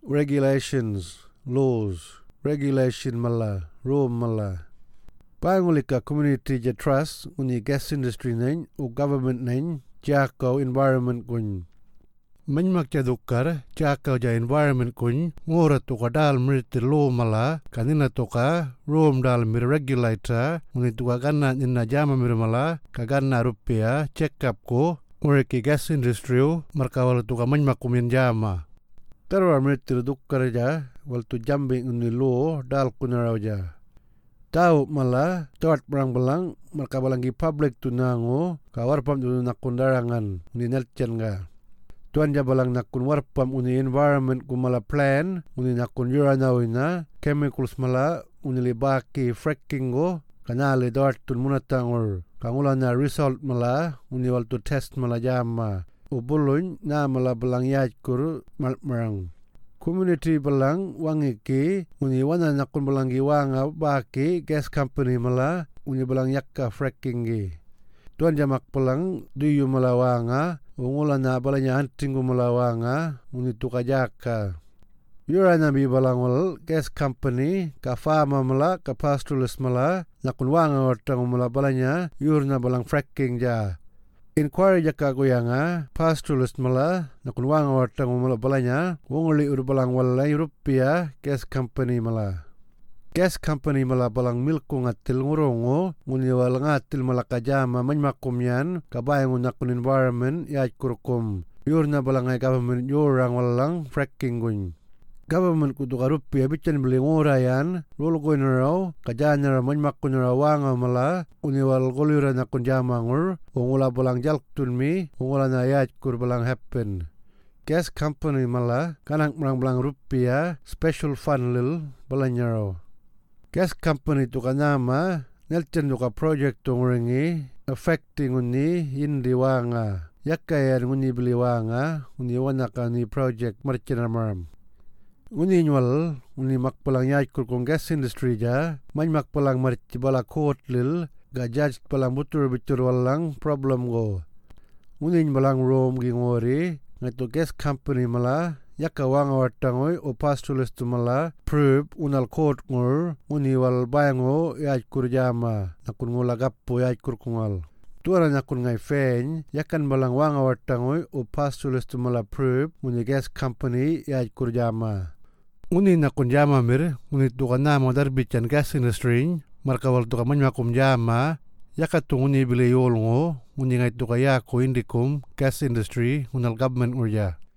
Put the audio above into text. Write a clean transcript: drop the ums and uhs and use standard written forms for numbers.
regulations, laws, regulation mala, rule mala. Pangulika community ja trust uni gas industry nain o government nain jakau environment kun. Menmak ja dukar jakau ja environment kun ngora tuka dal mirti law mala kanina tuka room dal mir regulator uni tuka ganna inna jama mir mala kaganna rupiah check up ko ureki gas industry markawal tuka menmak kumin jama. Terwa mirti dukar ja wal tu jambing uni law dal kunarau ja. Tahu malah tawat belang-belang mereka balangi public tu nango ka warpam tu nakun darangan uni nelcen ga tuan ja balang nakun warpam uni environment ku malah plan uni nakun yuranawina chemicals malah uni libaki fracking go kanale dawat tun munatangor kangulana result malah uni wal tu test malah jama ubulun na malah balang yaj kur malmerang community belang wangi ki uni wana nakun belangi wanga baki gas company mala uni belang yakka fracking gi tuan jamak pelang duyu mala wanga ungula na balanya antingu mala wanga uni tuka jaka yura nabi belang wal gas company ka farma mala ka pastoralist mala nakun wanga watang mala balanya yurna belang fracking ja inquiry jaka goyanga pastoralist mala nakun wanga watang mala balanya wongoli ur balang walai rupiah gas company mala balang milku ngatil ngurongo nguni wal ngatil mala kajama manmakumyan kabayang nakun environment yaj kurkum yurna balangai government yurang walang fracking gun government kudu rupiah bican beli ngorayan rolo goinarau kajana manmakunara wanga mala uniwal golira nakun jamangur ungula balang jalktun mi ungula na yaj kur balang happen gas company mala kanak balang rupiah special fund lil balanyaro gas company tu kanama nelchen duka project tungringi affecting uni hindi wanga yakkayan uni beli wanga uni wanakani project marchinamaram uni nyual uni makpalang yaj kur gas industry ja man makpalang marci bala court lil gajaj palang butur walang problem go uni balang rom gingori ngatu gas company mala yakka wanga watangoy o pastoralist mala prove unal court ngur uni wal bayango yaj kur jama nakun ngula gappo yaj kur kungal tuara nakun ngai fen yakan balang wanga watangoy o pastoralist mala prove uni gas company yaj kur jama uni nakun jama mir uni tuka nama darbican gas industry markawal tuka manyakum jama yakatung uni bili yolngo uni ngai tuka yako indikum gas industry unal government urja